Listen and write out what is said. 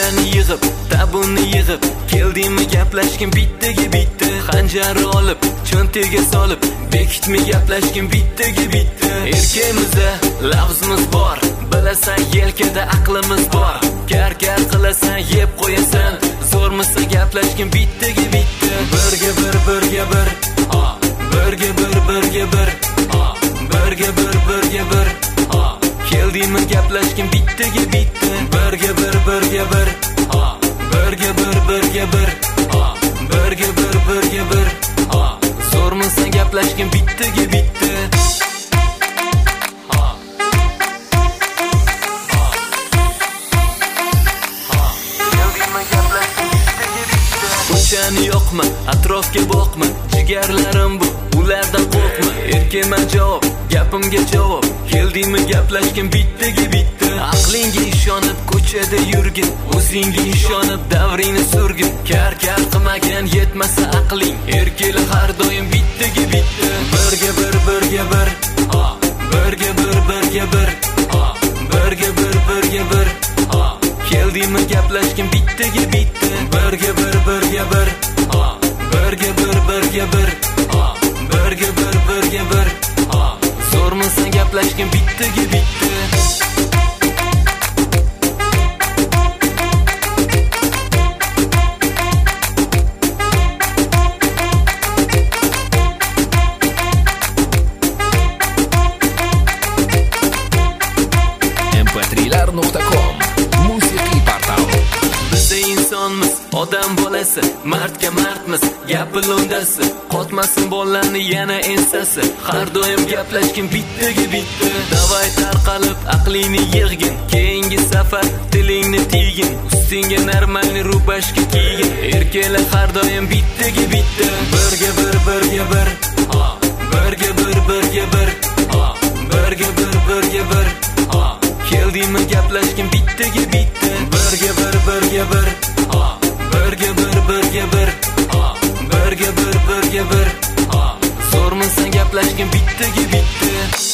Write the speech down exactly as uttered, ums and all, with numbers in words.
ko'chani yig'ib, tabunni yig'ib, keldingmi gaplashgin bittaga bitta. Xanjarni olib, cho'ntaga solib, bekitmi gaplashgin bittaga bitta. Erkimizda lafzimiz bor, bilasan yelkada aqlimiz bor. Kar-kar qilasan, yeb qo'yasan, zo'rmisa gaplashgin bittaga bitta. Birga bir, birga bir, birga bir, birga bir, birga bir, birga bir. Keldingmi gaplashgin bittaga bitta. Birga bir, birga bir, birga bir, birga bir, birga bir, birga bir. Zo'rmisa gaplashgin bittaga bitta. Ko'chani yo'qmi, atrofga boqma, jigarlarim bu, ulardan qo'rqma. Erkeman javob, gapimga javob. Keldingmi gaplashgin bittaga bitta. Aqlingga ishonib ko'chada yurgin, o'zingga ishonib davringni surgin. Kar-kar qilmagan yetmasa aqling, erkeli har doim bittaga bitta. Birga bir, birga bir, birga bir, birga bir, birga bir, birga bir. Keldingmi gaplashgin bittaga bitta. Birga bir, birga bir, birga bir, birga bir, birga bir, birga bir. Zo'rmisa gaplashgin bittaga bitta. em pe trilar nuqta com musiqiy portal. Biz insonmiz, odam bolasi, mardga mardmiz, gapi lo'ndasi. Qotmasin bollarni yana ensasi, har doim gaplashgin bittaga bitta. Davay tarqalib aqlingni yig'gin, keyingi safar tilingni tiygin. Ustingga normalni rubashka kiygin, erkaklar har doim bittaga bitta. Birga bir, birga bir, birga bir, birga bir, birga bir, birga bir. Keldingmi gaplashgin bittaga bitta. Birga bir, birga bir, birga bir, birga bir, birga bir, birga bir. Zo'rmisa gaplashgin bittaga bitta.